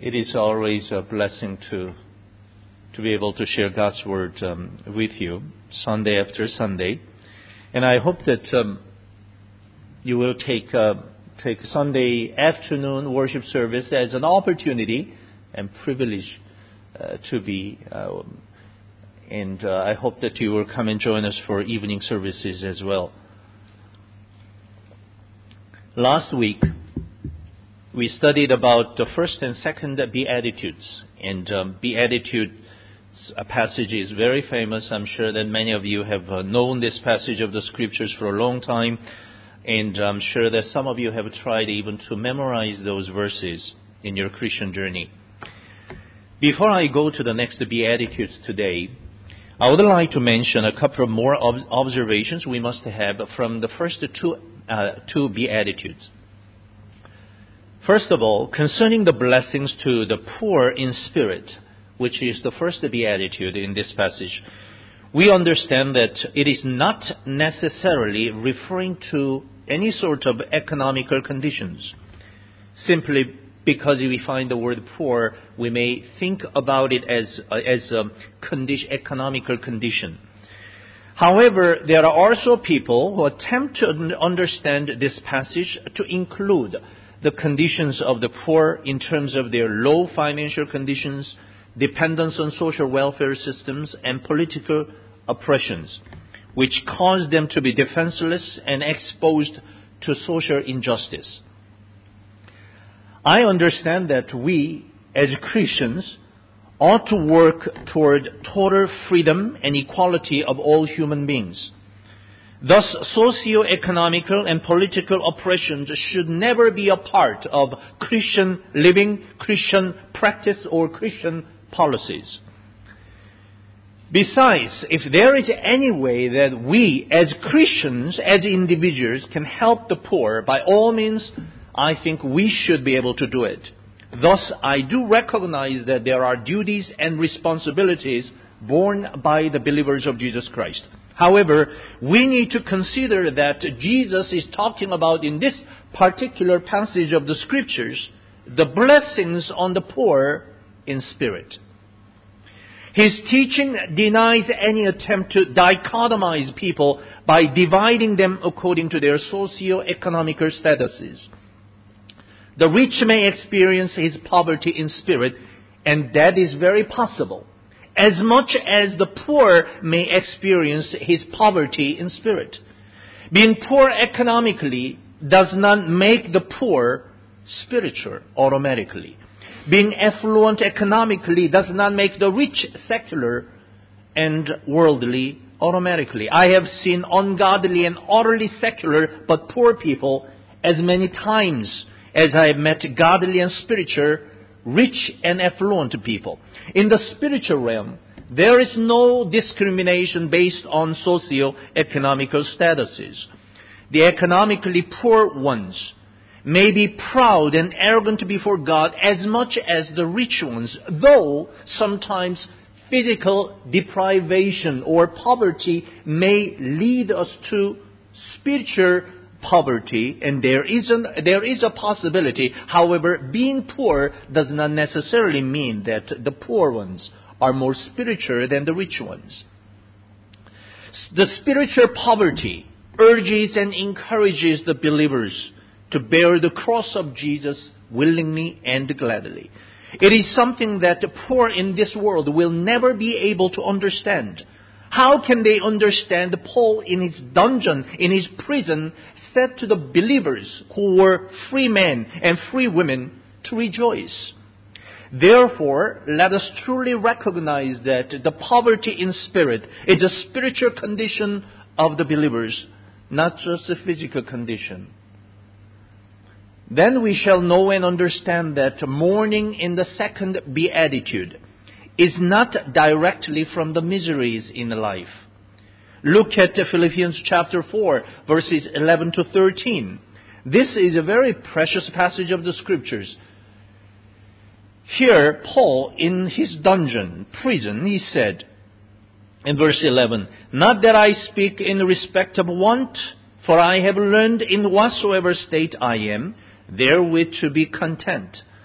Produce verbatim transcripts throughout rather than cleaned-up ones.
It is always a blessing to to be able to share God's Word um, with you Sunday after Sunday. And I hope that um, you will take uh, take Sunday afternoon worship service as an opportunity and privilege uh, to be. Uh, and uh, I hope that you will come and join us for evening services as well. Last week, we studied about the first and second Beatitudes. And um, Beatitudes a passage is very famous. I'm sure that many of you have uh, known this passage of the Scriptures for a long time. And I'm sure that some of you have tried even to memorize those verses in your Christian journey. Before I go to the next Beatitudes today, I would like to mention a couple of more ob- observations we must have from the first two, uh, two Beatitudes. First of all, concerning the blessings to the poor in spirit, which is the first beatitude in this passage, we understand that it is not necessarily referring to any sort of economical conditions. Simply because we find the word poor, we may think about it as, uh, as a condition, economical condition. However, there are also people who attempt to understand this passage to include the conditions of the poor in terms of their low financial conditions, dependence on social welfare systems, and political oppressions, which cause them to be defenseless and exposed to social injustice. I understand that we, as Christians, ought to work toward total freedom and equality of all human beings. Thus, socio-economical and political oppressions should never be a part of Christian living, Christian practice, or Christian policies. Besides, if there is any way that we as Christians, as individuals, can help the poor, by all means, I think we should be able to do it. Thus, I do recognize that there are duties and responsibilities borne by the believers of Jesus Christ. However, we need to consider that Jesus is talking about, in this particular passage of the Scriptures, the blessings on the poor in spirit. His teaching denies any attempt to dichotomize people by dividing them according to their socio-economical statuses. The rich may experience his poverty in spirit, and that is very possible, as much as the poor may experience his poverty in spirit. Being poor economically does not make the poor spiritual automatically. Being affluent economically does not make the rich secular and worldly automatically. I have seen ungodly and utterly secular but poor people as many times as I have met godly and spiritual, rich and affluent people. In the spiritual realm, there is no discrimination based on socio-economical statuses. The economically poor ones may be proud and arrogant before God as much as the rich ones, though sometimes physical deprivation or poverty may lead us to spiritual poverty, and there is, an, there is a possibility. However, being poor does not necessarily mean that the poor ones are more spiritual than the rich ones. The spiritual poverty urges and encourages the believers to bear the cross of Jesus willingly and gladly. It is something that the poor in this world will never be able to understand. How can they understand Paul in his dungeon, in his prison, said to the believers who were free men and free women to rejoice? Therefore, let us truly recognize that the poverty in spirit is a spiritual condition of the believers, not just a physical condition. Then we shall know and understand that mourning in the second beatitude is not directly from the miseries in life. Look at Philippians chapter four, verses eleven to thirteen. This is a very precious passage of the Scriptures. Here, Paul, in his dungeon, prison, he said, in verse eleven, "Not that I speak in respect of want, for I have learned in whatsoever state I am, therewith to be content.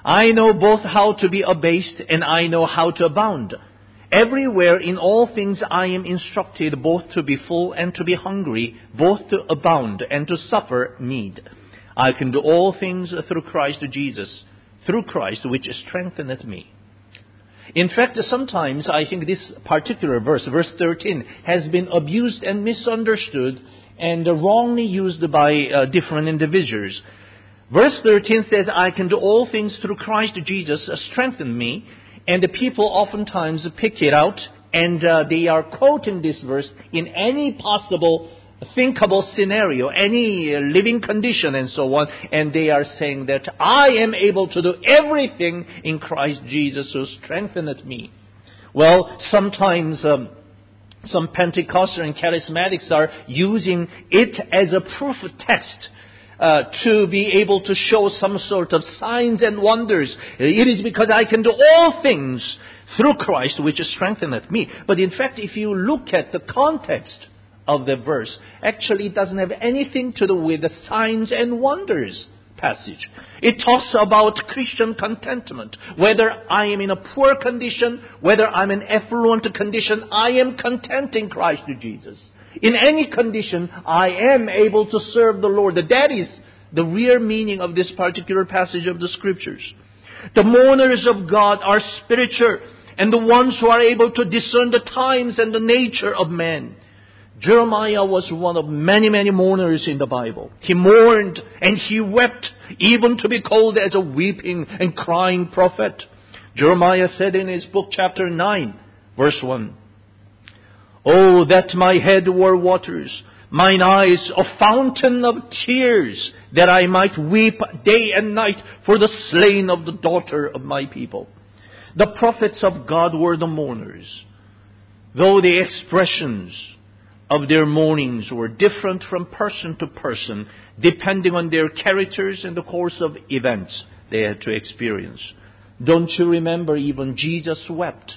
I know both how to be abased and I know how to abound. Everywhere in all things I am instructed both to be full and to be hungry, both to abound and to suffer need. I can do all things through Christ Jesus, through Christ which strengtheneth me. In fact, sometimes I think this particular verse, verse thirteen, has been abused and misunderstood and wrongly used by uh, different individuals. Verse thirteen says, I can do all things through Christ Jesus, uh, strengthen me. And the people oftentimes pick it out and uh, they are quoting this verse in any possible thinkable scenario, any uh, living condition and so on. And they are saying that I am able to do everything in Christ Jesus who strengtheneth me. Well, sometimes um, some Pentecostal and charismatics are using it as a proof text Uh, to be able to show some sort of signs and wonders. It is because I can do all things through Christ which strengtheneth me. But in fact, if you look at the context of the verse, actually it doesn't have anything to do with the signs and wonders passage. It talks about Christian contentment. Whether I am in a poor condition, whether I'm in affluent condition, I am content in Christ Jesus. In any condition, I am able to serve the Lord. That is the real meaning of this particular passage of the Scriptures. The mourners of God are spiritual and the ones who are able to discern the times and the nature of man. Jeremiah was one of many, many mourners in the Bible. He mourned and he wept, even to be called as a weeping and crying prophet. Jeremiah said in his book, chapter nine, verse one, Oh, that my head were waters, mine eyes a fountain of tears, that I might weep day and night for the slain of the daughter of my people. The prophets of God were the mourners, though the expressions of their mournings were different from person to person, depending on their characters and the course of events they had to experience. Don't you remember even Jesus wept?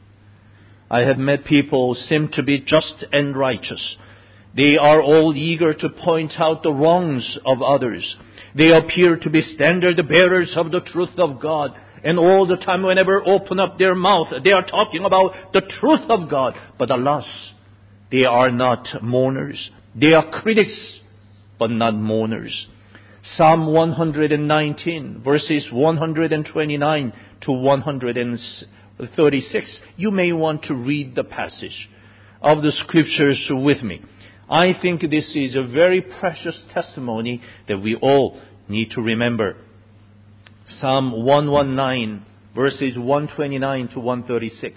I have met people who seem to be just and righteous. They are all eager to point out the wrongs of others. They appear to be standard bearers of the truth of God. And all the time, whenever open up their mouth, they are talking about the truth of God. But alas, they are not mourners. They are critics, but not mourners. Psalm one nineteen, verses one twenty-nine to one thirty-six. You may want to read the passage of the Scriptures with me. I think this is a very precious testimony that we all need to remember. Psalm one nineteen, verses one twenty-nine to one thirty-six.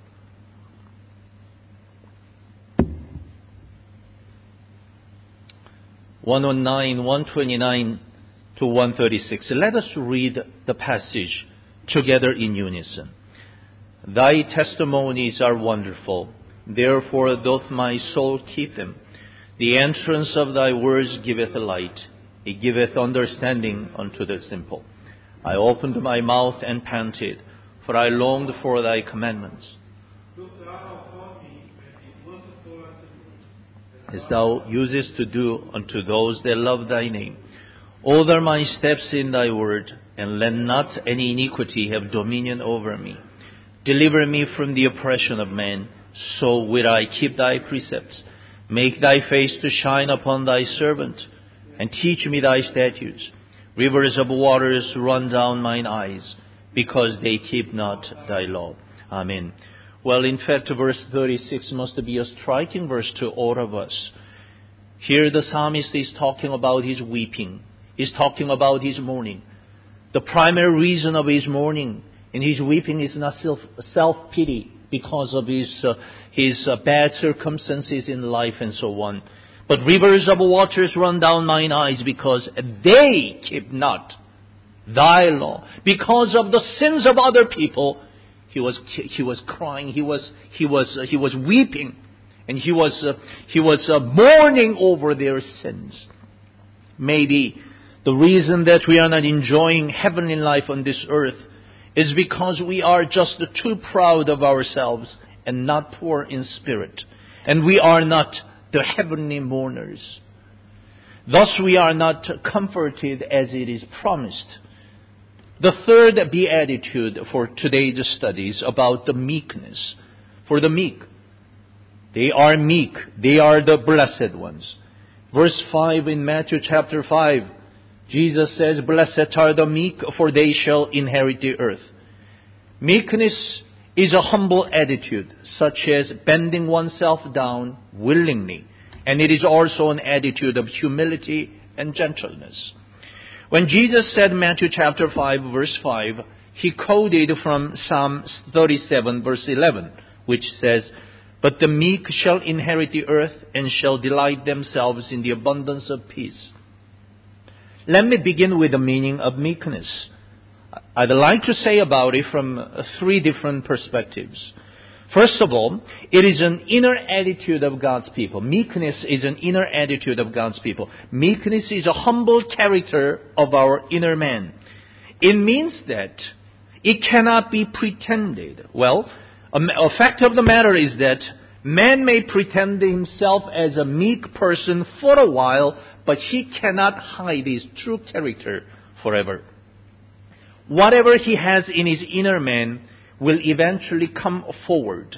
one nineteen, one twenty-nine to one thirty-six. Let us read the passage together in unison. Thy testimonies are wonderful, therefore doth my soul keep them. The entrance of thy words giveth light, it giveth understanding unto the simple. I opened my mouth and panted, for I longed for thy commandments. As thou usest to do unto those that love thy name. Order my steps in thy word, and let not any iniquity have dominion over me. Deliver me from the oppression of man, so will I keep thy precepts. Make thy face to shine upon thy servant, and teach me thy statutes. Rivers of waters run down mine eyes, because they keep not thy law. Amen. Well, in fact, verse thirty-six must be a striking verse to all of us. Here the psalmist is talking about his weeping. He's talking about his mourning. The primary reason of his mourning and his weeping is not self, self-pity because of his, uh, his uh, bad circumstances in life and so on. But rivers of waters run down mine eyes because they keep not thy law. Because of the sins of other people, he was he was crying, he was he was uh, he was weeping, and he was uh, he was uh, mourning over their sins. Maybe the reason that we are not enjoying heavenly life on this earth is because we are just too proud of ourselves and not poor in spirit. And we are not the heavenly mourners. Thus we are not comforted as it is promised. The third beatitude for today's study is about the meekness. For the meek. They are meek. They are the blessed ones. Verse five in Matthew chapter five, Jesus says, "Blessed are the meek, for they shall inherit the earth." Meekness is a humble attitude, such as bending oneself down willingly. And it is also an attitude of humility and gentleness. When Jesus said Matthew chapter five, verse five, He quoted from Psalm thirty-seven, verse eleven, which says, "But the meek shall inherit the earth and shall delight themselves in the abundance of peace." Let me begin with the meaning of meekness. I'd like to say about it from three different perspectives. First of all, it is an inner attitude of God's people. Meekness is an inner attitude of God's people. Meekness is a humble character of our inner man. It means that it cannot be pretended. Well, a, a fact of the matter is that man may pretend himself as a meek person for a while, but he cannot hide his true character forever. Whatever he has in his inner man will eventually come forward.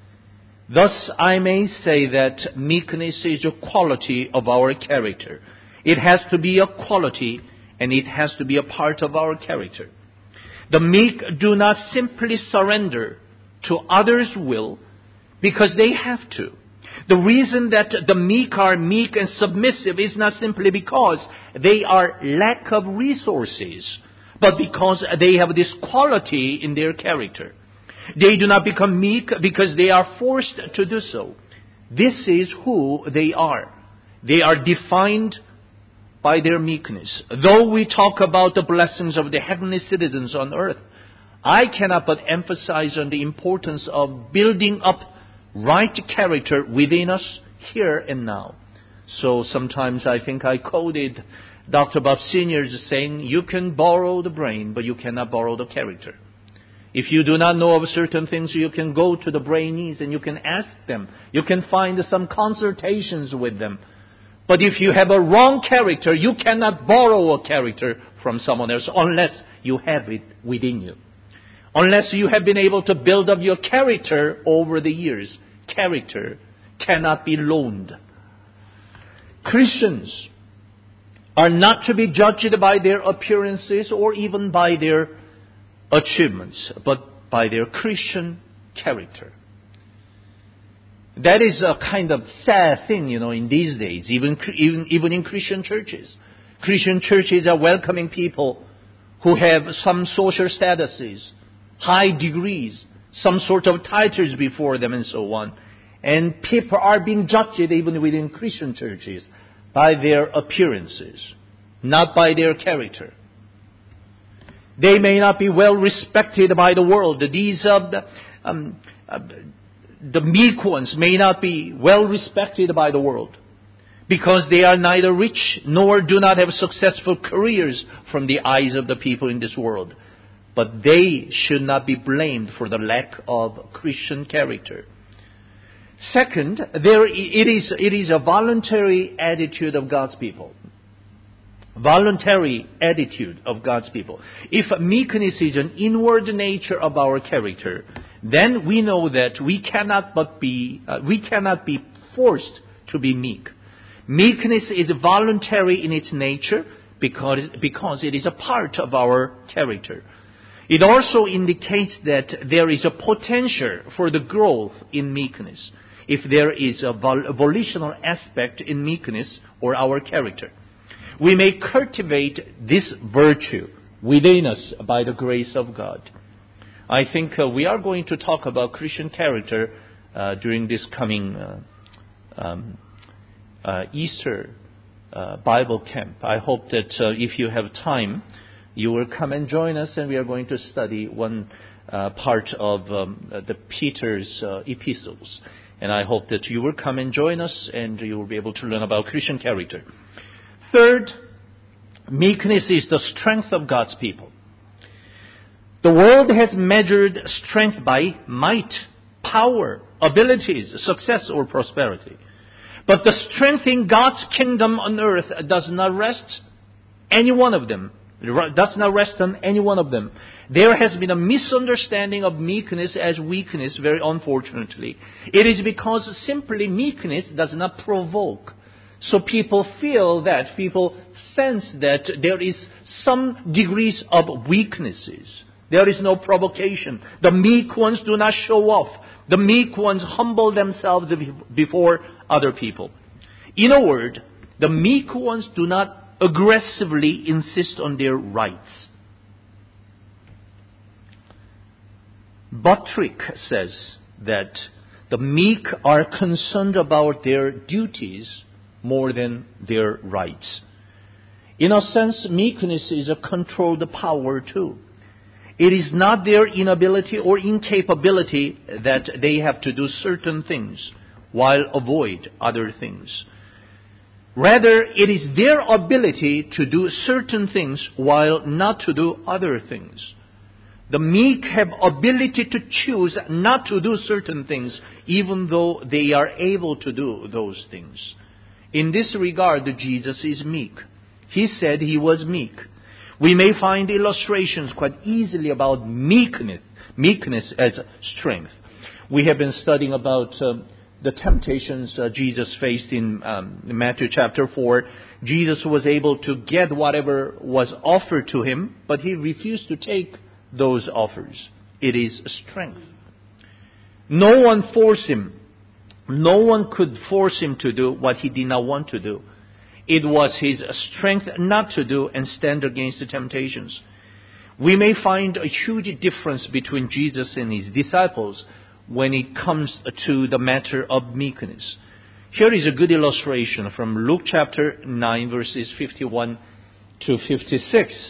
Thus, I may say that meekness is a quality of our character. It has to be a quality, and it has to be a part of our character. The meek do not simply surrender to others' will because they have to. The reason that the meek are meek and submissive is not simply because they are lack of resources, but because they have this quality in their character. They do not become meek because they are forced to do so. This is who they are. They are defined by their meekness. Though we talk about the blessings of the heavenly citizens on earth, I cannot but emphasize on the importance of building up right character within us here and now. So sometimes I think I quoted Doctor Bob Senior's saying, "You can borrow the brain, but you cannot borrow the character." If you do not know of certain things, you can go to the brainees and you can ask them. You can find some consultations with them. But if you have a wrong character, you cannot borrow a character from someone else unless you have it within you. Unless you have been able to build up your character over the years. Character cannot be loaned. Christians are not to be judged by their appearances or even by their achievements, but by their Christian character. That is a kind of sad thing, you know, in these days, even, even, even in Christian churches. Christian churches are welcoming people who have some social statuses, high degrees, some sort of titles before them and so on. And people are being judged even within Christian churches by their appearances, not by their character. They may not be well respected by the world. These uh, the, um, uh, the meek ones may not be well respected by the world because they are neither rich nor do not have successful careers from the eyes of the people in this world. But they should not be blamed for the lack of Christian character. Second, there it is it is a voluntary attitude of God's people. Voluntary attitude of God's people. If meekness is an inward nature of our character, then we know that we cannot but be uh, we cannot be forced to be meek. Meekness is voluntary in its nature because because it is a part of our character. It also indicates that there is a potential for the growth in meekness if there is a vol- volitional aspect in meekness or our character. We may cultivate this virtue within us by the grace of God. I think uh, we are going to talk about Christian character uh, during this coming uh, um, uh, Easter uh, Bible camp. I hope that uh, if you have time, you will come and join us, and we are going to study one uh, part of um, the Peter's uh, epistles. And I hope that you will come and join us, and you will be able to learn about Christian character. Third, meekness is the strength of God's people. The world has measured strength by might, power, abilities, success, or prosperity. But the strength in God's kingdom on earth does not rest any one of them It does not rest on any one of them. There has been a misunderstanding of meekness as weakness, very unfortunately. It is because simply meekness does not provoke. So people feel that, people sense that there is some degrees of weaknesses. There is no provocation. The meek ones do not show off. The meek ones humble themselves before other people. In a word, the meek ones do not aggressively insist on their rights. Buttrick says that the meek are concerned about their duties more than their rights. In a sense, meekness is a controlled power too. It is not their inability or incapability that they have to do certain things while avoid other things. Rather, it is their ability to do certain things while not to do other things. The meek have ability to choose not to do certain things even though they are able to do those things. In this regard, Jesus is meek. He said he was meek. We may find illustrations quite easily about meekness, meekness as strength. We have been studying about uh, the temptations uh, Jesus faced in um, Matthew chapter four. Jesus was able to get whatever was offered to him, but he refused to take those offers. It is strength. No one forced him. No one could force him to do what he did not want to do. It was his strength not to do and stand against the temptations. We may find a huge difference between Jesus and his disciples when it comes to the matter of meekness. Here is a good illustration from Luke chapter nine, verses fifty-one to fifty-six.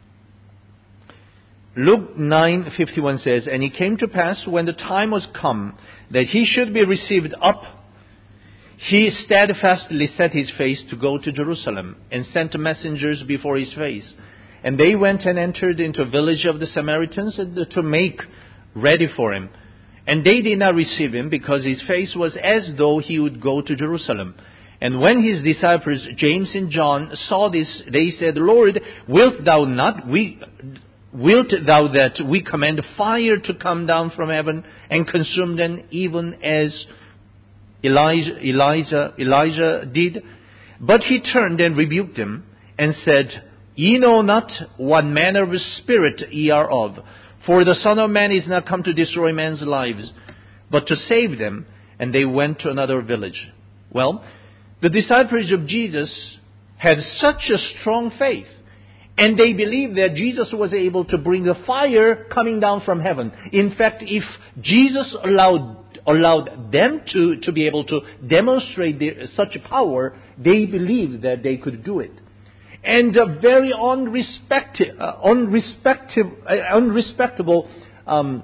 Luke nine fifty-one says, "And it came to pass when the time was come that he should be received up, he steadfastly set his face to go to Jerusalem, and sent messengers before his face. And they went and entered into a village of the Samaritans to make ready for him. And they did not receive him, because his face was as though he would go to Jerusalem. And when his disciples James and John saw this, they said, Lord, wilt thou not we wilt thou that we command fire to come down from heaven and consume them, even as Elijah, Elijah, Elijah did? But he turned and rebuked them, and said, Ye know not what manner of spirit ye are of. For the Son of Man is not come to destroy men's lives, but to save them. And they went to another village." Well, the disciples of Jesus had such a strong faith, and they believed that Jesus was able to bring the fire coming down from heaven. In fact, if Jesus allowed allowed them to, to be able to demonstrate their, such power, they believed that they could do it. And a very unrespected, uh, unrespectable, uh, unrespectable um,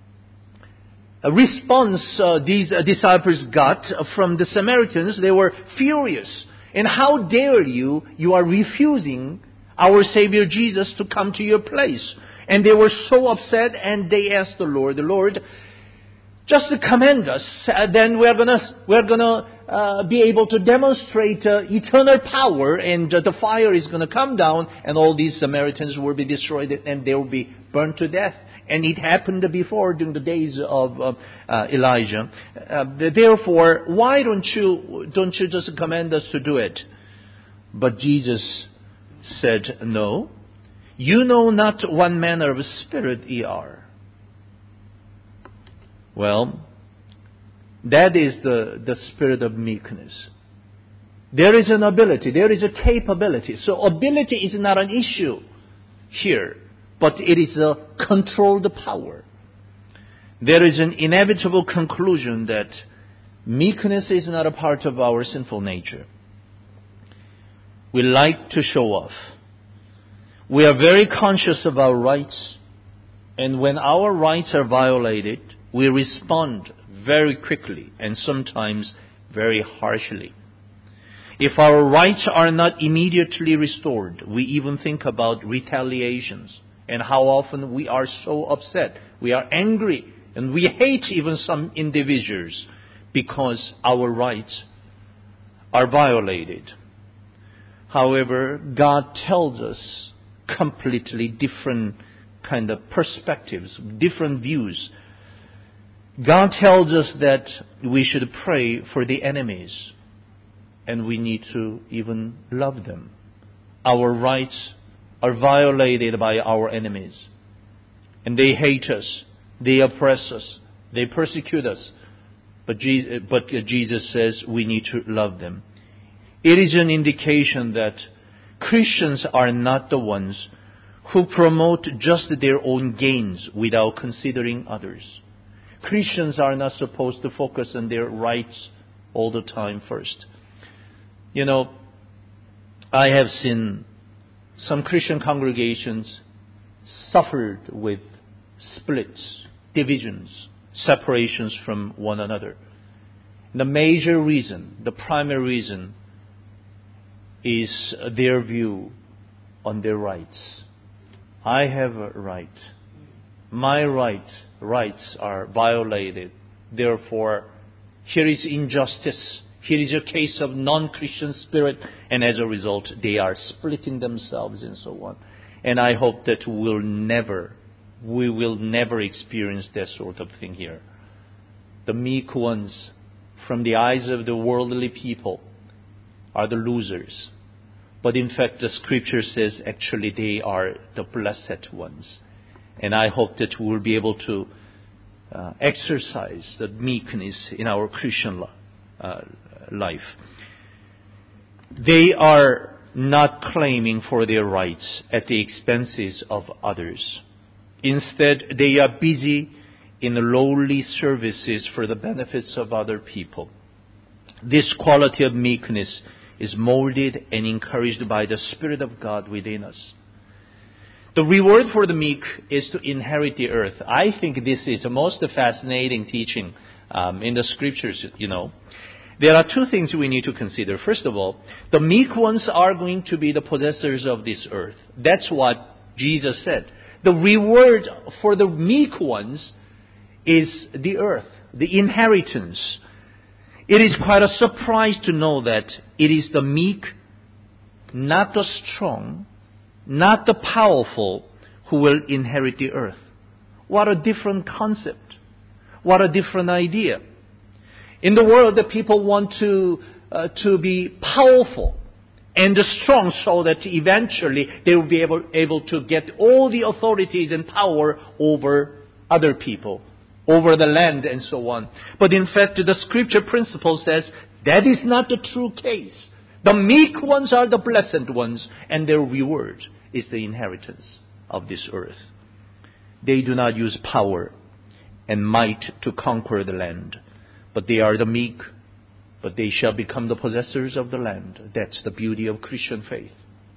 a response uh, these uh, disciples got from the Samaritans. They were furious. And how dare you, you are refusing our Savior Jesus to come to your place. And they were so upset, and they asked the Lord, the Lord, just to command us, uh, then we're gonna we're gonna uh, be able to demonstrate uh, eternal power, and uh, the fire is gonna come down, and all these Samaritans will be destroyed, and they will be burned to death. And it happened before during the days of uh, uh, Elijah. Uh, therefore, why don't you don't you just command us to do it? But Jesus said, No, you know not what manner of spirit ye are. Well, that is the, the spirit of meekness. There is an ability, there is a capability. So ability is not an issue here, but it is a controlled power. There is an inevitable conclusion that meekness is not a part of our sinful nature. We like to show off. We are very conscious of our rights, and when our rights are violated, we respond very quickly and sometimes very harshly. If our rights are not immediately restored, we even think about retaliations and how often we are so upset. We are angry and we hate even some individuals because our rights are violated. However, God tells us completely different kind of perspectives, different views. God tells us that we should pray for the enemies, and we need to even love them. Our rights are violated by our enemies, and they hate us, they oppress us, they persecute us. But Jesus, but Jesus says we need to love them. It is an indication that Christians are not the ones who promote just their own gains without considering others. Christians are not supposed to focus on their rights all the time first. You know, I have seen some Christian congregations suffered with splits, divisions, separations from one another. The major reason, the primary reason, is their view on their rights. I have a right. My right, rights are violated. Therefore, here is injustice. Here is a case of non-Christian spirit. And as a result, they are splitting themselves and so on. And I hope that we'll never, we will never experience that sort of thing here. The meek ones, from the eyes of the worldly people, are the losers. But in fact, the scripture says actually they are the blessed ones. And I hope that we will be able to uh, exercise the meekness in our Christian uh, life. They are not claiming for their rights at the expenses of others. Instead, they are busy in lowly services for the benefits of other people. This quality of meekness is molded and encouraged by the Spirit of God within us. The reward for the meek is to inherit the earth. I think this is the most fascinating teaching um, in the scriptures, you know. There are two things we need to consider. First of all, the meek ones are going to be the possessors of this earth. That's what Jesus said. The reward for the meek ones is the earth, the inheritance. It is quite a surprise to know that it is the meek, not the strong, not the powerful, who will inherit the earth. What a different concept. What a different idea. In the world, the people want to uh, to be powerful and strong so that eventually they will be able, able to get all the authorities and power over other people, over the land and so on. But in fact, the scripture principle says that is not the true case. The meek ones are the blessed ones, and their reward is the inheritance of this earth. They do not use power and might to conquer the land, but they are the meek, but they shall become the possessors of the land. That's the beauty of Christian faith.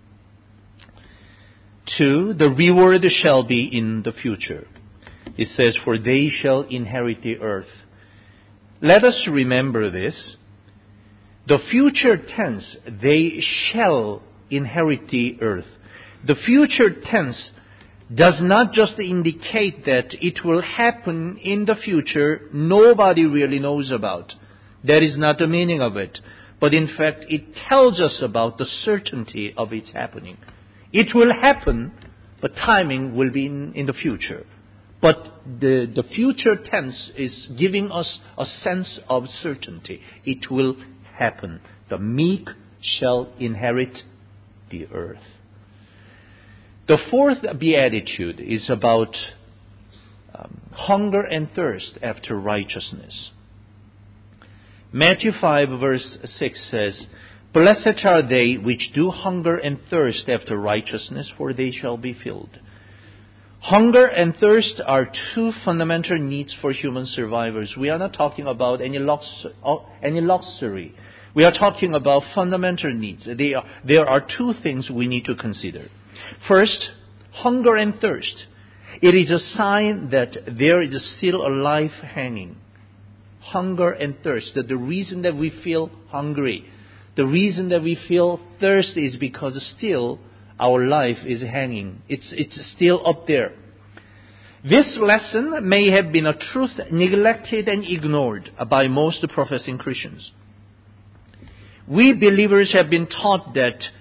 Two, the reward shall be in the future. It says, for they shall inherit the earth. Let us remember this. The future tense, they shall inherit the earth. The future tense does not just indicate that it will happen in the future nobody really knows about. That is not the meaning of it. But in fact, it tells us about the certainty of its happening. It will happen, but timing will be in, in the future. But the, the future tense is giving us a sense of certainty. It will happen. The meek shall inherit the earth. The fourth beatitude is about um, hunger and thirst after righteousness. Matthew five verse six says, blessed are they which do hunger and thirst after righteousness, for they shall be filled. Hunger and thirst are two fundamental needs for human survivors. We are not talking about any lux- any luxury. We are talking about fundamental needs. They are, there are two things we need to consider. First, hunger and thirst. It is a sign that there is still a life hanging. Hunger and thirst. That the reason that we feel hungry, the reason that we feel thirst is because still our life is hanging. It's, it's still up there. This lesson may have been a truth neglected and ignored by most professing Christians. We believers have been taught that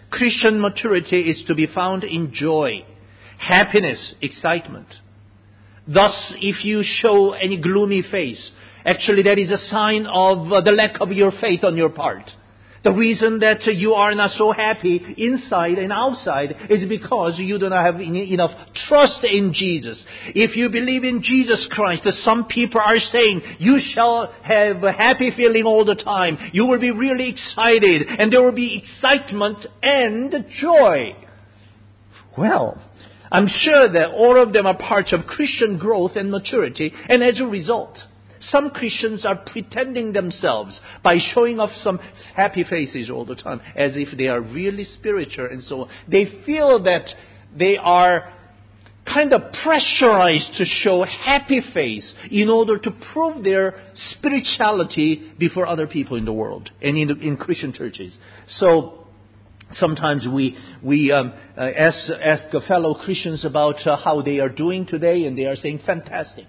Christian maturity is to be found in joy, happiness, excitement. Thus, if you show any gloomy face, actually that is a sign of uh, the lack of your faith on your part. The reason that uh, you are not so happy inside and outside is because you do not have en- enough trust in Jesus. If you believe in Jesus Christ, uh, some people are saying you shall have a happy feeling all the time. You will be really excited and there will be excitement and joy. Well, I'm sure that all of them are parts of Christian growth and maturity, and as a result, some Christians are pretending themselves by showing off some happy faces all the time, as if they are really spiritual and so on. They feel that they are kind of pressurized to show happy face in order to prove their spirituality before other people in the world and in, the, in Christian churches. So, sometimes we we um, uh, ask, ask fellow Christians about uh, how they are doing today, and they are saying fantastic,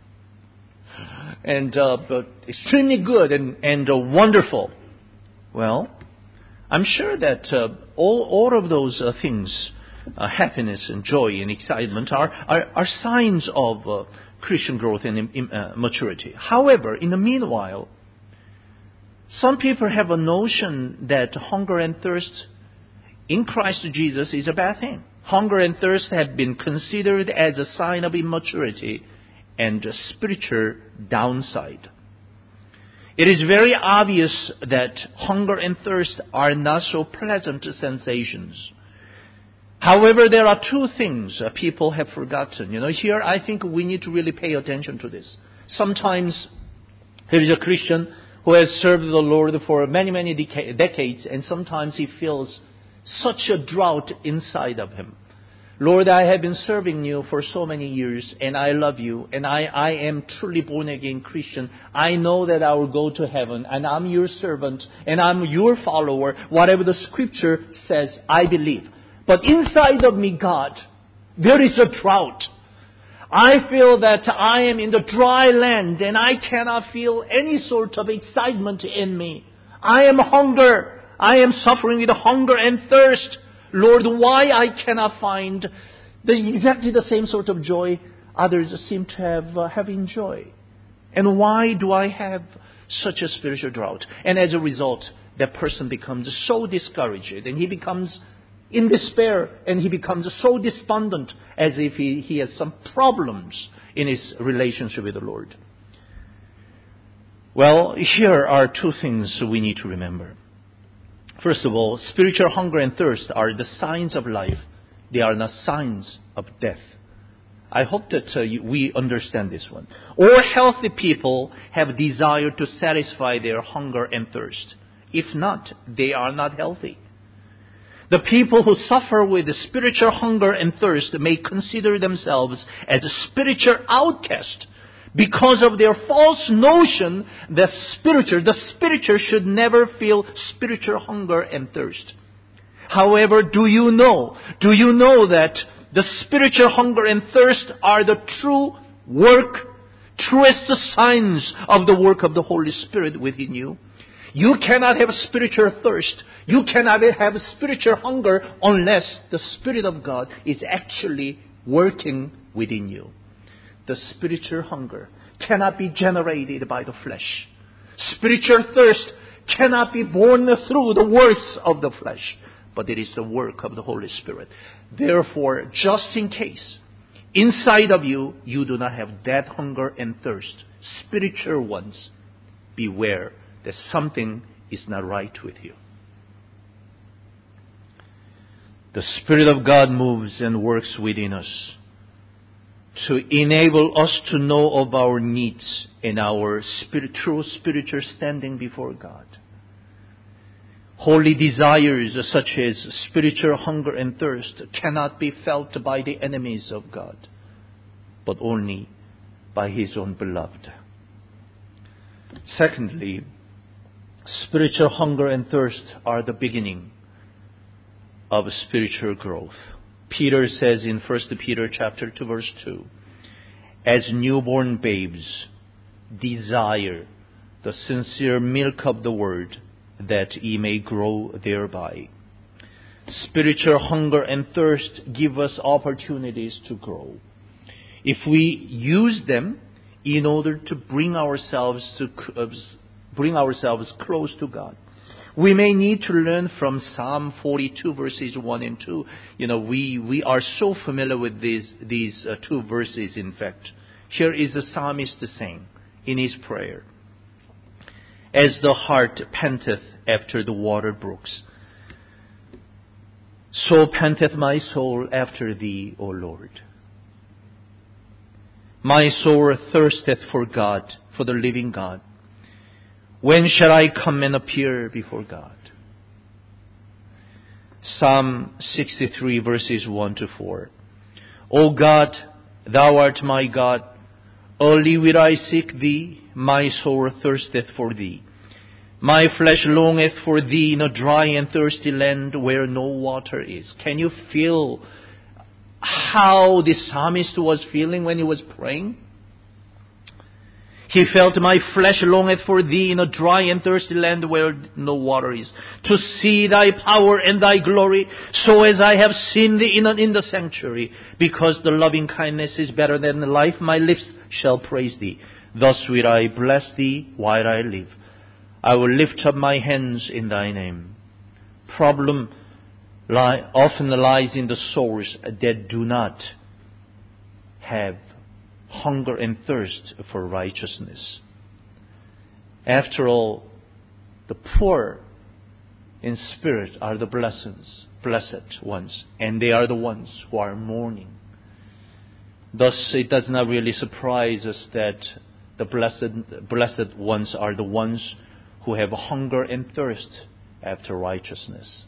and uh, but extremely good and and uh, wonderful. Well, I'm sure that uh, all all of those uh, things, uh, happiness and joy and excitement, are are, are signs of uh, Christian growth and uh, maturity. However, in the meanwhile, some people have a notion that hunger and thirst in Christ Jesus is a bad thing. Hunger and thirst have been considered as a sign of immaturity and a spiritual downside. It is very obvious that hunger and thirst are not so pleasant sensations. However, there are two things uh, people have forgotten. You know, here I think we need to really pay attention to this. Sometimes there is a Christian who has served the Lord for many, many deca- decades, and sometimes he feels such a drought inside of him. Lord, I have been serving you for so many years, and I love you, and I, I am truly born again Christian. I know that I will go to heaven, and I'm your servant, and I'm your follower. Whatever the scripture says, I believe. But inside of me, God, there is a drought. I feel that I am in the dry land, and I cannot feel any sort of excitement in me. I am hunger. I am suffering with hunger and thirst. Lord, why I cannot find the, exactly the same sort of joy others seem to have uh, have enjoyed? And why do I have such a spiritual drought? And as a result, that person becomes so discouraged, and he becomes in despair, and he becomes so despondent, as if he, he has some problems in his relationship with the Lord. Well, here are two things we need to remember. First of all, spiritual hunger and thirst are the signs of life. They are not signs of death. I hope that uh, we understand this one. All healthy people have desire to satisfy their hunger and thirst. If not, they are not healthy. The people who suffer with spiritual hunger and thirst may consider themselves as a spiritual outcast because of their false notion that spiritual, the spiritual should never feel spiritual hunger and thirst. However, do you know, do you know that the spiritual hunger and thirst are the true work, truest signs of the work of the Holy Spirit within you? You cannot have spiritual thirst. You cannot have spiritual hunger unless the Spirit of God is actually working within you. The spiritual hunger cannot be generated by the flesh. Spiritual thirst cannot be born through the works of the flesh, but it is the work of the Holy Spirit. Therefore, just in case inside of you, you do not have that hunger and thirst, spiritual ones, beware that something is not right with you. The Spirit of God moves and works within us to enable us to know of our needs and our spirit, true spiritual standing before God. Holy desires such as spiritual hunger and thirst cannot be felt by the enemies of God, but only by His own beloved. Secondly, spiritual hunger and thirst are the beginning of spiritual growth. Peter says in First Peter chapter two, verse two, as newborn babes desire the sincere milk of the word, that ye may grow thereby. Spiritual hunger and thirst give us opportunities to grow. If we use them in order to bring ourselves to uh, bring ourselves close to God, we may need to learn from Psalm forty-two verses one and two. You know, we, we are so familiar with these these uh, two verses. In fact, here is the psalmist saying in his prayer, "As the hart panteth after the water brooks, so panteth my soul after thee, O Lord. My soul thirsteth for God, for the living God. When shall I come and appear before God?" Psalm sixty-three verses one to four. "O God, thou art my God. Early will I seek thee. My soul thirsteth for thee. My flesh longeth for thee in a dry and thirsty land where no water is." Can you feel how the psalmist was feeling when he was praying? He felt, "My flesh longeth for thee in a dry and thirsty land where no water is, to see thy power and thy glory, so as I have seen thee in, in the sanctuary. Because the loving kindness is better than life, my lips shall praise thee. Thus will I bless thee while I live. I will lift up my hands in thy name." Problem lie, often lies in the souls that do not have hunger and thirst for righteousness. After all, the poor in spirit are the blessings, blessed ones, and they are the ones who are mourning. Thus, it does not really surprise us that the blessed, blessed ones are the ones who have hunger and thirst after righteousness.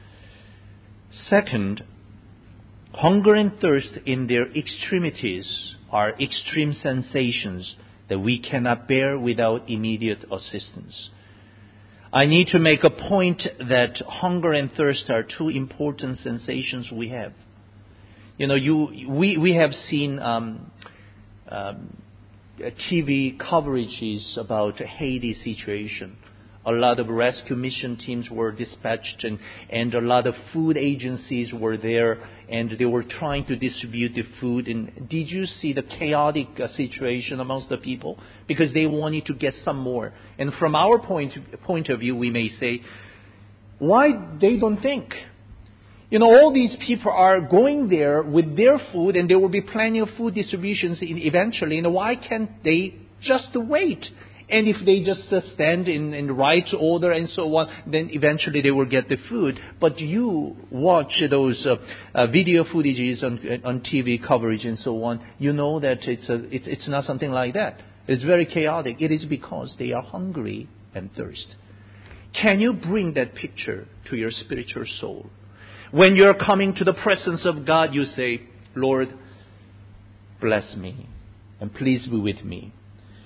Second, hunger and thirst in their extremities are extreme sensations that we cannot bear without immediate assistance. I need to make a point that hunger and thirst are two important sensations we have. You know, you we we have seen um, um, T V coverages about Haiti situation. A lot of rescue mission teams were dispatched, and, and a lot of food agencies were there, and they were trying to distribute the food. And did you see the chaotic uh, situation amongst the people? Because they wanted to get some more. And from our point point of view, we may say, why they don't think? You know, all these people are going there with their food, and there will be plenty of food distributions in, eventually. And why can't they just wait? And if they just uh, stand in, in right order and so on, then eventually they will get the food. But you watch those uh, uh, video footages on, on T V coverage and so on, you know that it's, a, it, it's not something like that. It's very chaotic. It is because they are hungry and thirst. Can you bring that picture to your spiritual soul? When you're coming to the presence of God, you say, "Lord, bless me and please be with me."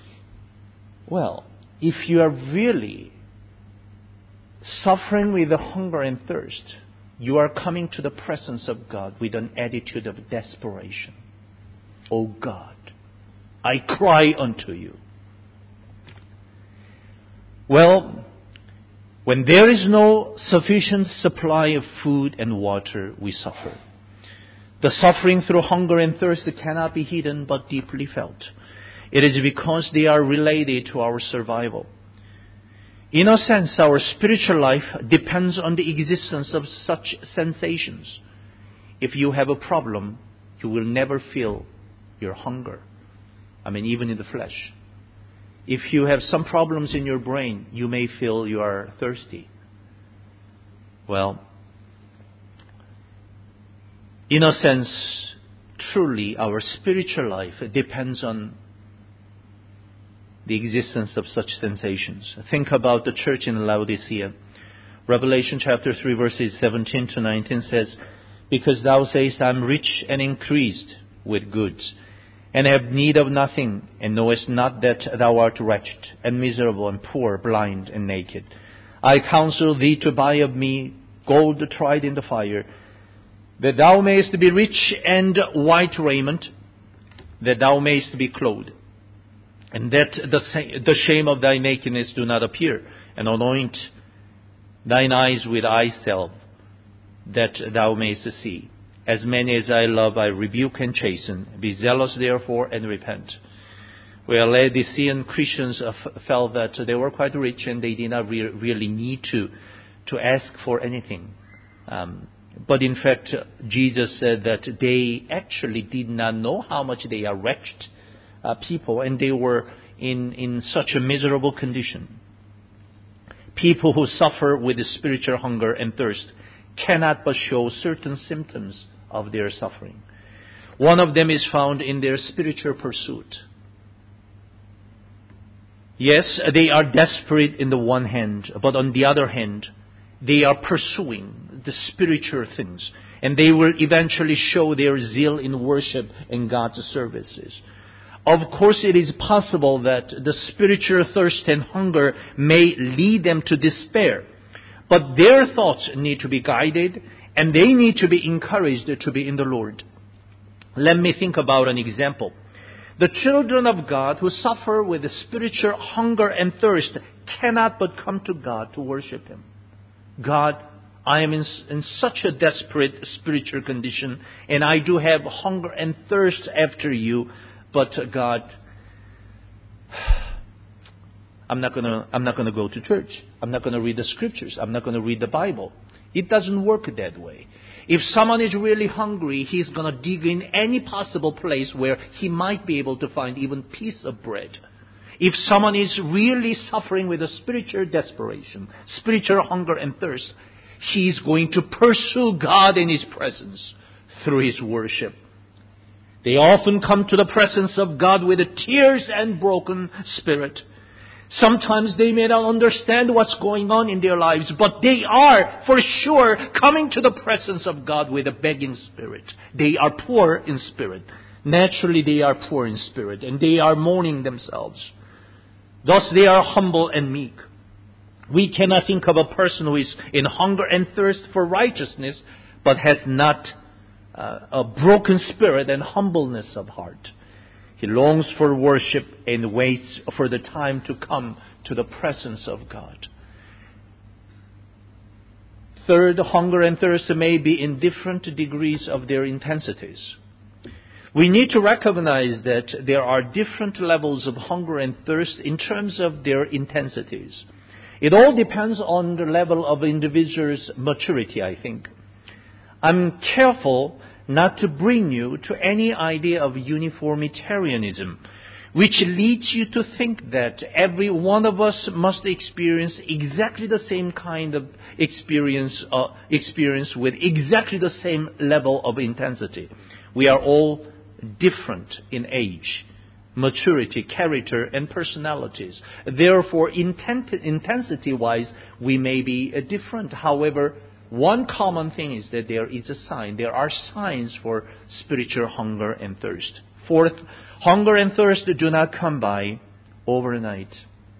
Well, if you are really suffering with the hunger and thirst, you are coming to the presence of God with an attitude of desperation. "Oh God, I cry unto you." Well, when there is no sufficient supply of food and water, we suffer. The suffering through hunger and thirst cannot be hidden but deeply felt. It is because they are related to our survival. In a sense, our spiritual life depends on the existence of such sensations. If you have a problem, you will never feel your hunger. I mean, even in the flesh. If you have some problems in your brain, you may feel you are thirsty. Well, in a sense, truly our spiritual life depends on the existence of such sensations. Think about the church in Laodicea. Revelation chapter three verses seventeen to nineteen says, "Because thou sayest, I am rich and increased with goods, and have need of nothing, and knowest not that thou art wretched, and miserable, and poor, blind, and naked. I counsel thee to buy of me gold tried in the fire, that thou mayest be rich, and white raiment, that thou mayest be clothed, and that the, the shame of thy nakedness do not appear, and anoint thine eyes with eye salve, that thou mayest see. As many as I love, I rebuke and chasten. Be zealous, therefore, and repent. Well, Laodicean Christians felt that they were quite rich and they did not re- really need to, to ask for anything. Um, but in fact, Jesus said that they actually did not know how much they are wretched uh, people, and they were in, in such a miserable condition. People who suffer with spiritual hunger and thirst cannot but show certain symptoms of their suffering. One of them is found in their spiritual pursuit. Yes, they are desperate in the one hand, but on the other hand, they are pursuing the spiritual things, and they will eventually show their zeal in worship and God's services. Of course, it is possible that the spiritual thirst and hunger may lead them to despair, but their thoughts need to be guided, and they need to be encouraged to be in the Lord. Let me think about an example. The children of God who suffer with the spiritual hunger and thirst cannot but come to God to worship Him. God, I am in, in such a desperate spiritual condition, and I do have hunger and thirst after you, but God, I'm not gonna, I'm not gonna go to church. I'm not gonna read the scriptures. I'm not gonna read the Bible. It doesn't work that way. If someone is really hungry, he's going to dig in any possible place where he might be able to find even a piece of bread. If someone is really suffering with a spiritual desperation, spiritual hunger and thirst, he's going to pursue God in His presence through his worship. They often come to the presence of God with tears and broken spirit. Sometimes they may not understand what's going on in their lives, but they are, for sure, coming to the presence of God with a begging spirit. They are poor in spirit. Naturally, they are poor in spirit, and they are mourning themselves. Thus, they are humble and meek. We cannot think of a person who is in hunger and thirst for righteousness, but has not uh, a broken spirit and humbleness of heart. He longs for worship and waits for the time to come to the presence of God. Third, hunger and thirst may be in different degrees of their intensities. We need to recognize that there are different levels of hunger and thirst in terms of their intensities. It all depends on the level of individual's maturity, I think. I'm careful not to bring you to any idea of uniformitarianism, which leads you to think that every one of us must experience exactly the same kind of experience, uh, experience with exactly the same level of intensity. We are all different in age, maturity, character, and personalities. Therefore, intent- intensity-wise, we may be uh, different. However, one common thing is that there is a sign. There are signs for spiritual hunger and thirst. Fourth, hunger and thirst do not come by overnight.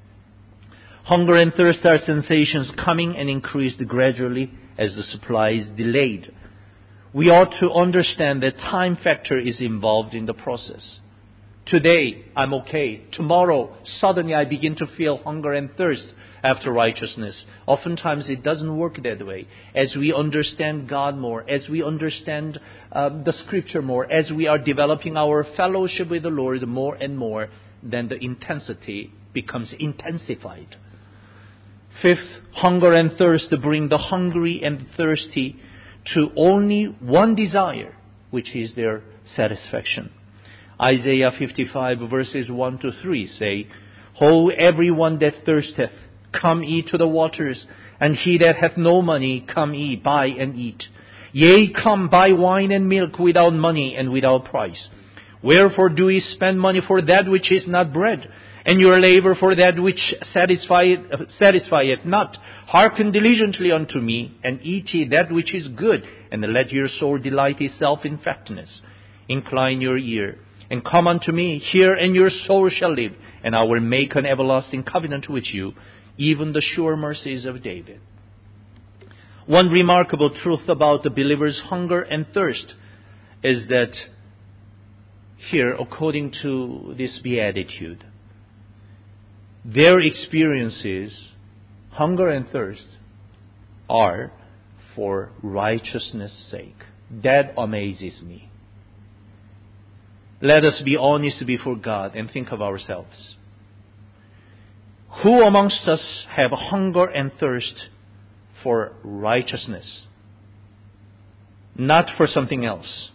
Hunger and thirst are sensations coming and increased gradually as the supply is delayed. We ought to understand that time factor is involved in the process. Today, I'm okay. Tomorrow, suddenly I begin to feel hunger and thirst after righteousness. Oftentimes it doesn't work that way. As we understand God more, as we understand um, the Scripture more, as we are developing our fellowship with the Lord more and more, then the intensity becomes intensified. Fifth, hunger and thirst bring the hungry and thirsty to only one desire, which is their satisfaction. Isaiah fifty-five verses one to three say, Ho, everyone that thirsteth, come ye to the waters, and he that hath no money, come ye, buy and eat. Yea, come, buy wine and milk without money and without price. Wherefore do ye spend money for that which is not bread, and your labor for that which satisfieth, satisfieth not? Hearken diligently unto me, and eat ye that which is good, and let your soul delight itself in fatness. Incline your ear, and come unto me, hear, and your soul shall live, and I will make an everlasting covenant with you, even the sure mercies of David. One remarkable truth about the believer's hunger and thirst is that here, according to this beatitude, their experiences, hunger and thirst, are for righteousness' sake. That amazes me. Let us be honest before God and think of ourselves. Who amongst us have hunger and thirst for righteousness? Not for something else.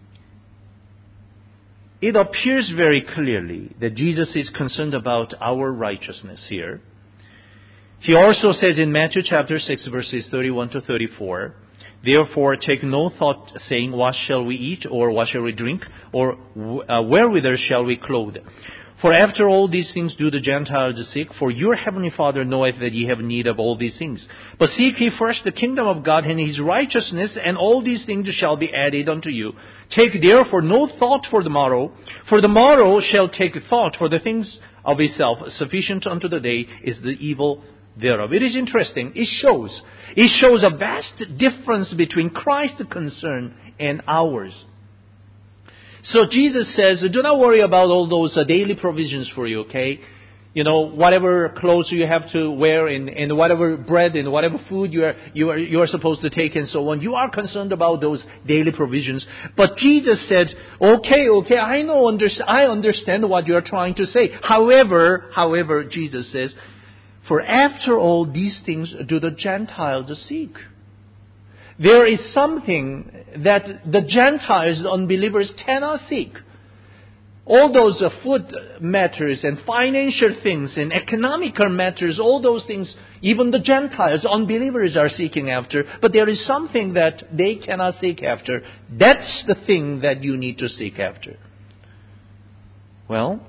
It appears very clearly that Jesus is concerned about our righteousness here. He also says in Matthew chapter six, verses thirty-one to thirty-four, therefore take no thought, saying, what shall we eat, or what shall we drink, or uh, wherewithal shall we clothe? For after all these things do the Gentiles seek, for your heavenly Father knoweth that ye have need of all these things. But seek ye first the kingdom of God and his righteousness, and all these things shall be added unto you. Take therefore no thought for the morrow, for the morrow shall take thought for the things of itself. Sufficient unto the day is the evil thereof. It is interesting. It shows. It shows a vast difference between Christ's concern and ours. So Jesus says, do not worry about all those uh, daily provisions for you, okay? You know, whatever clothes you have to wear and, and whatever bread and whatever food you are, you are, you are supposed to take and so on. You are concerned about those daily provisions. But Jesus said, okay, okay, I know, under, I understand what you are trying to say. However, however, Jesus says, for after all these things do the Gentiles seek. There is something that the Gentiles, the unbelievers, cannot seek. All those uh, food matters and financial things and economical matters, all those things, even the Gentiles, unbelievers are seeking after. But there is something that they cannot seek after. That's the thing that you need to seek after. Well,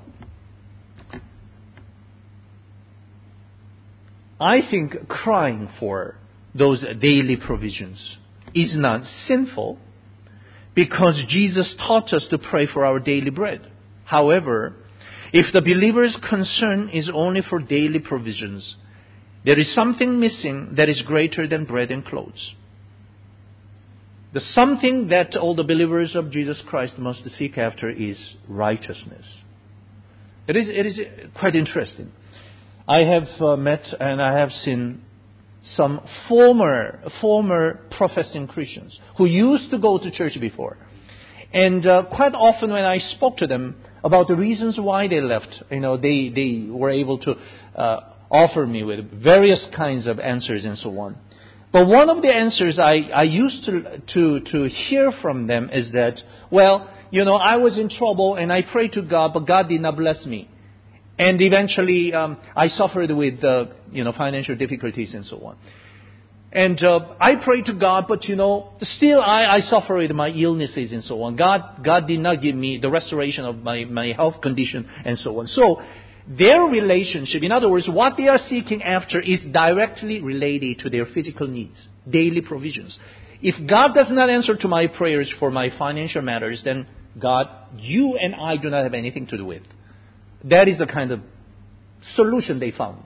I think crying for those daily provisions is not sinful, because Jesus taught us to pray for our daily bread. However, if the believer's concern is only for daily provisions, there is something missing that is greater than bread and clothes. The something that all the believers of Jesus Christ must seek after is righteousness. It is, it is quite interesting. I have uh, met and I have seen some former former professing Christians who used to go to church before. And uh, quite often when I spoke to them about the reasons why they left, you know, they, they were able to uh, offer me with various kinds of answers and so on. But one of the answers I, I used to, to, to hear from them is that, well, you know, I was in trouble and I prayed to God, but God did not bless me. And eventually, um, I suffered with, uh, you know, financial difficulties and so on. And uh, I prayed to God, but, you know, still I, I suffer with my illnesses and so on. God, God did not give me the restoration of my, my health condition and so on. So their relationship, in other words, what they are seeking after is directly related to their physical needs, daily provisions. If God does not answer to my prayers for my financial matters, then God, you and I do not have anything to do with. That is the kind of solution they found.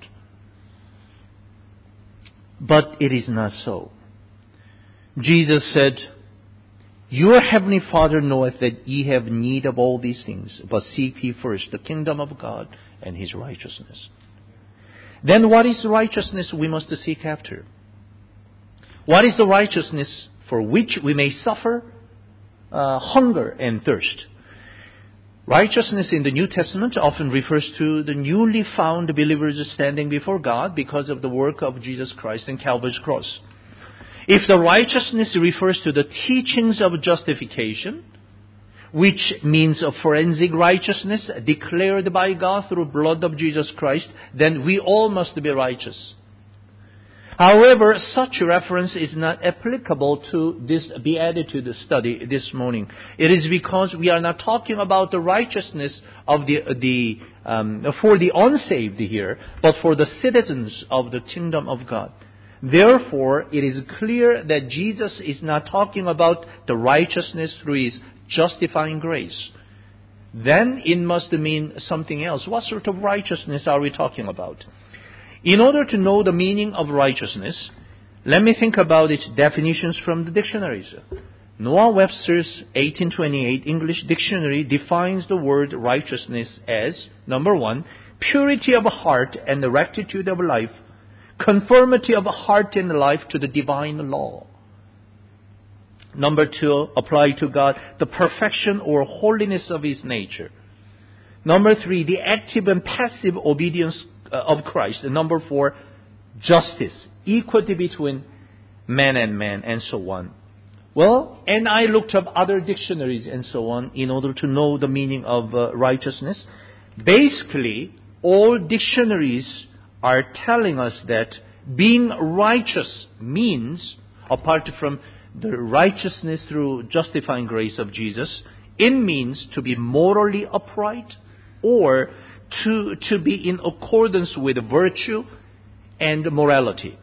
But it is not so. Jesus said, your heavenly Father knoweth that ye have need of all these things, but seek ye first the kingdom of God and his righteousness. Then what is righteousness we must seek after? What is the righteousness for which we may suffer uh, hunger and thirst? Righteousness in the New Testament often refers to the newly found believers standing before God because of the work of Jesus Christ and Calvary's cross. If the righteousness refers to the teachings of justification, which means a forensic righteousness declared by God through blood of Jesus Christ, then we all must be righteous. However, such reference is not applicable to this Beatitude study this morning. It is because we are not talking about the righteousness of the the um, for the unsaved here, but for the citizens of the kingdom of God. Therefore, it is clear that Jesus is not talking about the righteousness through his justifying grace. Then it must mean something else. What sort of righteousness are we talking about? In order to know the meaning of righteousness, let me think about its definitions from the dictionaries. Noah Webster's eighteen twenty-eight English Dictionary defines the word righteousness as, number one, purity of heart and the rectitude of life, conformity of heart and life to the divine law. Number two, apply to God the perfection or holiness of His nature. Number three, the active and passive obedience of Christ. And number four, justice, equity between man and man, and so on. Well, and I looked up other dictionaries and so on in order to know the meaning of uh, righteousness. Basically, all dictionaries are telling us that being righteous means, apart from the righteousness through justifying grace of Jesus, it means to be morally upright or to, to be in accordance with virtue and morality.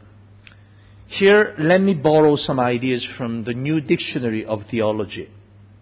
Here, let me borrow some ideas from the New Dictionary of Theology.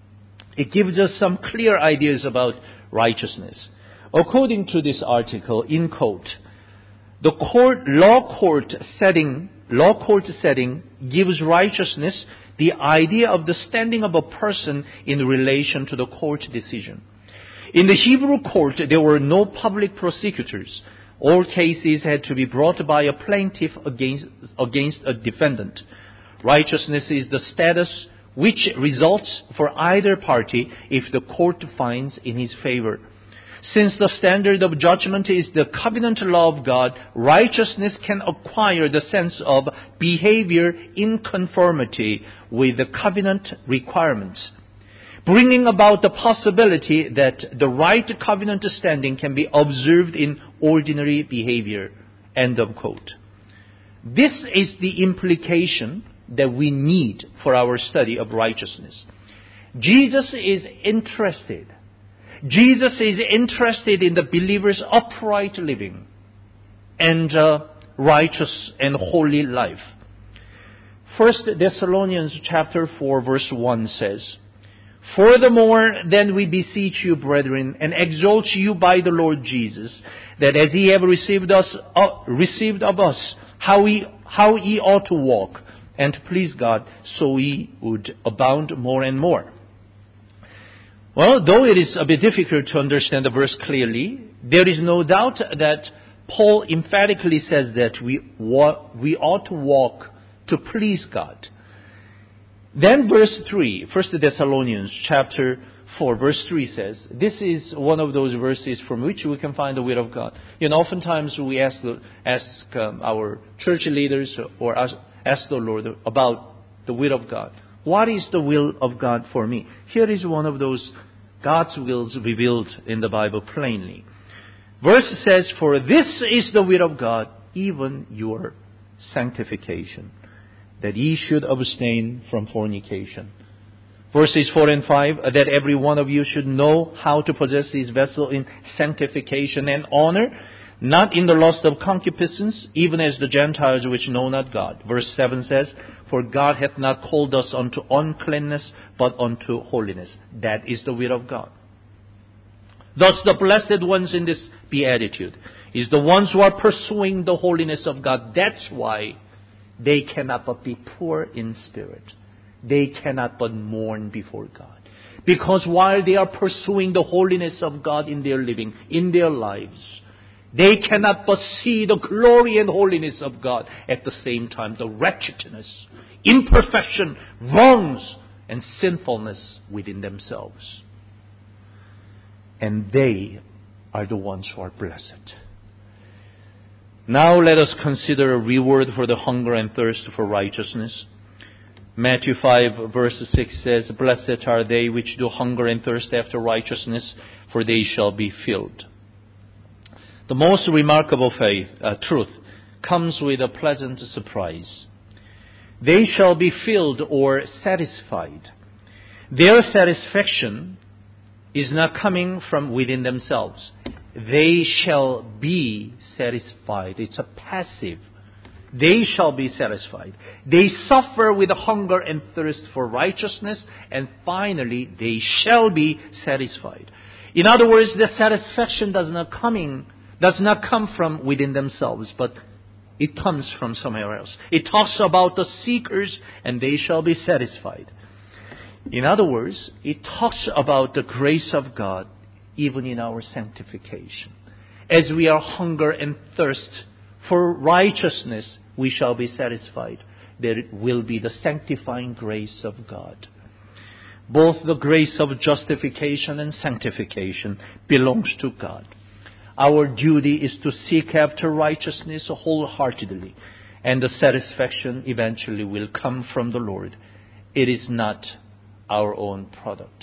It gives us some clear ideas about righteousness. According to this article, in quote, the court, law court setting, law court setting gives righteousness the idea of the standing of a person in relation to the court decision. In the Hebrew court, there were no public prosecutors. All cases had to be brought by a plaintiff against, against a defendant. Righteousness is the status which results for either party if the court finds in his favor. Since the standard of judgment is the covenant law of God, righteousness can acquire the sense of behavior in conformity with the covenant requirements, bringing about the possibility that the right covenant standing can be observed in ordinary behavior. End of quote. This is the implication that we need for our study of righteousness. Jesus is interested. Jesus is interested in the believer's upright living and uh, righteous and holy life. First Thessalonians chapter four verse one says, "Furthermore, then we beseech you, brethren, and exhort you by the Lord Jesus, that as ye have received us, uh, received of us, how we, how ye ought to walk, and to please God, so ye would abound more and more." Well, though it is a bit difficult to understand the verse clearly, there is no doubt that Paul emphatically says that we wa- we ought to walk to please God. Then verse three, First Thessalonians chapter four, verse three says, this is one of those verses from which we can find the will of God. You know, oftentimes we ask ask um, our church leaders or ask, ask the Lord about the will of God. What is the will of God for me? Here is one of those God's wills revealed in the Bible plainly. Verse says, "For this is the will of God, even your sanctification, that ye should abstain from fornication." Verses four and five, "That every one of you should know how to possess his vessel in sanctification and honor, not in the lust of concupiscence, even as the Gentiles which know not God." Verse seven says, "For God hath not called us unto uncleanness, but unto holiness." That is the will of God. Thus the blessed ones in this beatitude is the ones who are pursuing the holiness of God. That's why they cannot but be poor in spirit. They cannot but mourn before God. Because while they are pursuing the holiness of God in their living, in their lives, they cannot but see the glory and holiness of God. At the same time, the wretchedness, imperfection, wrongs, and sinfulness within themselves. And they are the ones who are blessed. Now let us consider a reward for the hunger and thirst for righteousness. Matthew five verse six says, "Blessed are they which do hunger and thirst after righteousness, for they shall be filled." The most remarkable faith, uh, truth comes with a pleasant surprise. They shall be filled or satisfied. Their satisfaction is not coming from within themselves. They shall be satisfied. It's a passive. They shall be satisfied. They suffer with hunger and thirst for righteousness, and finally they shall be satisfied. In other words, the satisfaction does not coming does not come from within themselves, but it comes from somewhere else. It talks about the seekers, and they shall be satisfied. In other words, it talks about the grace of God even in our sanctification. As we are hunger and thirst for righteousness, we shall be satisfied. there will be the sanctifying grace of God. Both the grace of justification and sanctification belongs to God. Our duty is to seek after righteousness wholeheartedly, and the satisfaction eventually will come from the Lord. It is not our own product.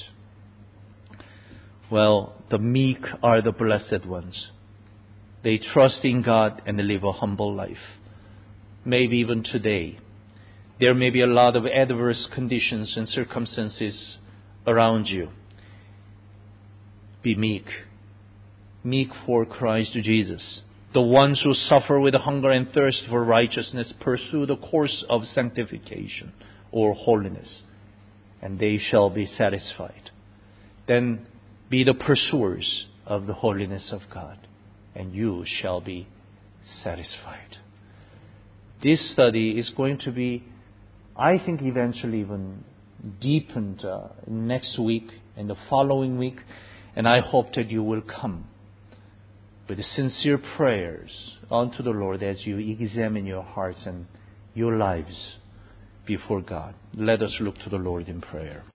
Well, the meek are the blessed ones. They trust in God and they live a humble life. Maybe even today, there may be a lot of adverse conditions and circumstances around you. Be meek. Meek for Christ Jesus. The ones who suffer with hunger and thirst for righteousness pursue the course of sanctification or holiness, and they shall be satisfied. Then be the pursuers of the holiness of God, and you shall be satisfied. This study is going to be, I think, eventually even deepened uh, next week and the following week, and I hope that you will come with sincere prayers unto the Lord as you examine your hearts and your lives before God. Let us look to the Lord in prayer.